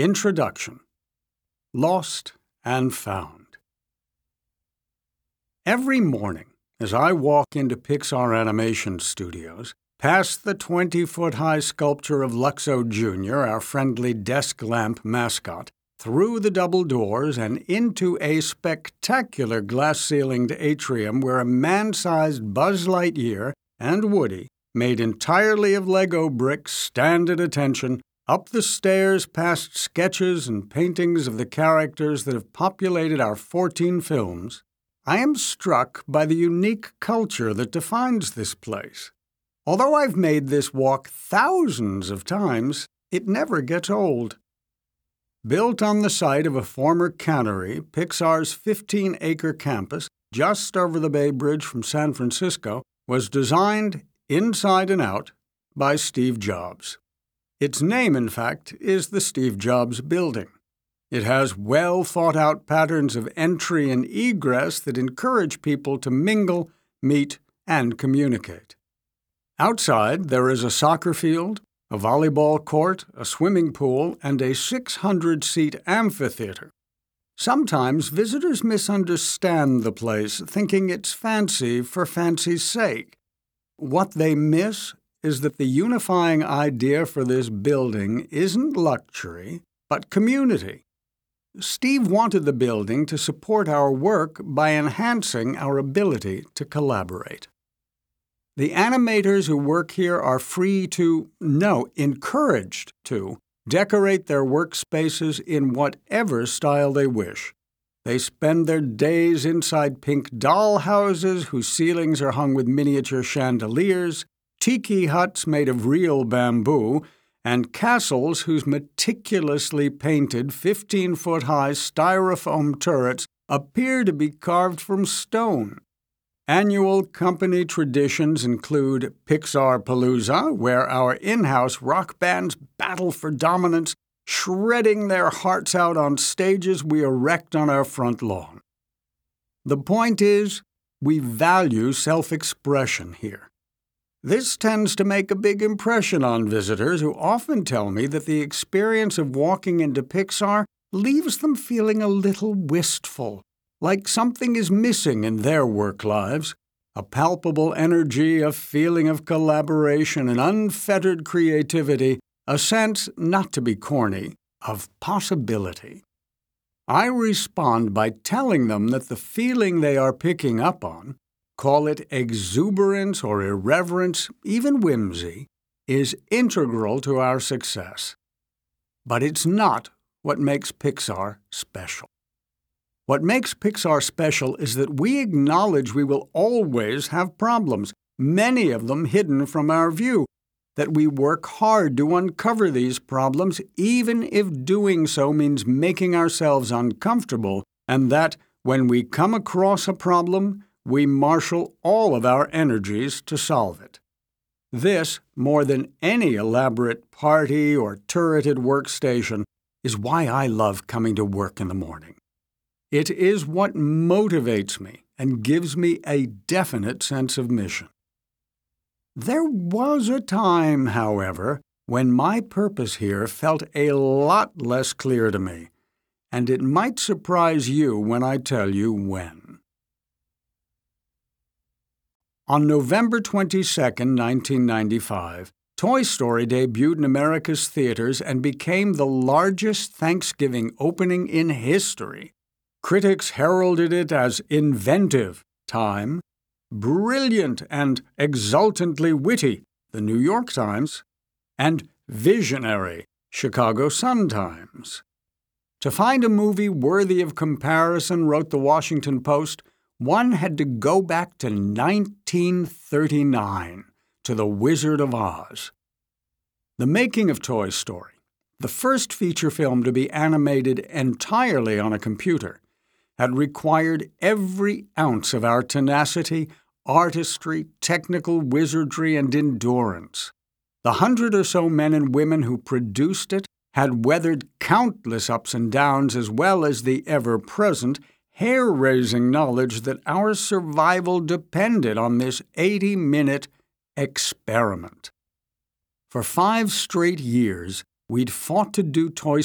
Introduction. Lost and Found. Every morning, as I walk into Pixar Animation Studios, past the 20-foot-high sculpture of Luxo Jr., our friendly desk lamp mascot, through the double doors and into a spectacular glass-ceilinged atrium where a man-sized Buzz Lightyear and Woody, made entirely of Lego bricks, stand at attention, up the stairs past sketches and paintings of the characters that have populated our 14 films, I am struck by the unique culture that defines this place. Although I've made this walk thousands of times, it never gets old. Built on the site of a former cannery, Pixar's 15-acre campus, just over the Bay Bridge from San Francisco, was designed, inside and out, by Steve Jobs. Its name, in fact, is the Steve Jobs Building. It has well-thought-out patterns of entry and egress that encourage people to mingle, meet, and communicate. Outside, there is a soccer field, a volleyball court, a swimming pool, and a 600-seat amphitheater. Sometimes visitors misunderstand the place, thinking it's fancy for fancy's sake. What they miss is that the unifying idea for this building isn't luxury, but community. Steve wanted the building to support our work by enhancing our ability to collaborate. The animators who work here are free to, encouraged to, decorate their workspaces in whatever style they wish. They spend their days inside pink doll houses whose ceilings are hung with miniature chandeliers, tiki huts made of real bamboo, and castles whose meticulously painted 15-foot-high styrofoam turrets appear to be carved from stone. Annual company traditions include Pixarpalooza, where our in-house rock bands battle for dominance, shredding their hearts out on stages we erect on our front lawn. The point is, we value self-expression here. This tends to make a big impression on visitors who often tell me that the experience of walking into Pixar leaves them feeling a little wistful, like something is missing in their work lives, a palpable energy, a feeling of collaboration and unfettered creativity, a sense, not to be corny, of possibility. I respond by telling them that the feeling they are picking up on, call it exuberance or irreverence, even whimsy, is integral to our success. But it's not what makes Pixar special. What makes Pixar special is that we acknowledge we will always have problems, many of them hidden from our view, that we work hard to uncover these problems even if doing so means making ourselves uncomfortable, and that when we come across a problem, we marshal all of our energies to solve it. This, more than any elaborate party or turreted workstation, is why I love coming to work in the morning. It is what motivates me and gives me a definite sense of mission. There was a time, however, when my purpose here felt a lot less clear to me, and it might surprise you when I tell you when. On November 22, 1995, Toy Story debuted in America's theaters and became the largest Thanksgiving opening in history. Critics heralded it as inventive, Time, brilliant and exultantly witty, the New York Times, and visionary, Chicago Sun-Times. To find a movie worthy of comparison, wrote the Washington Post, one had to go back to 1939, to The Wizard of Oz. The making of Toy Story, the first feature film to be animated entirely on a computer, had required every ounce of our tenacity, artistry, technical wizardry, and endurance. The 100 or so men and women who produced it had weathered countless ups and downs as well as the ever-present, hair-raising knowledge that our survival depended on this 80-minute experiment. For 5 straight years, we'd fought to do Toy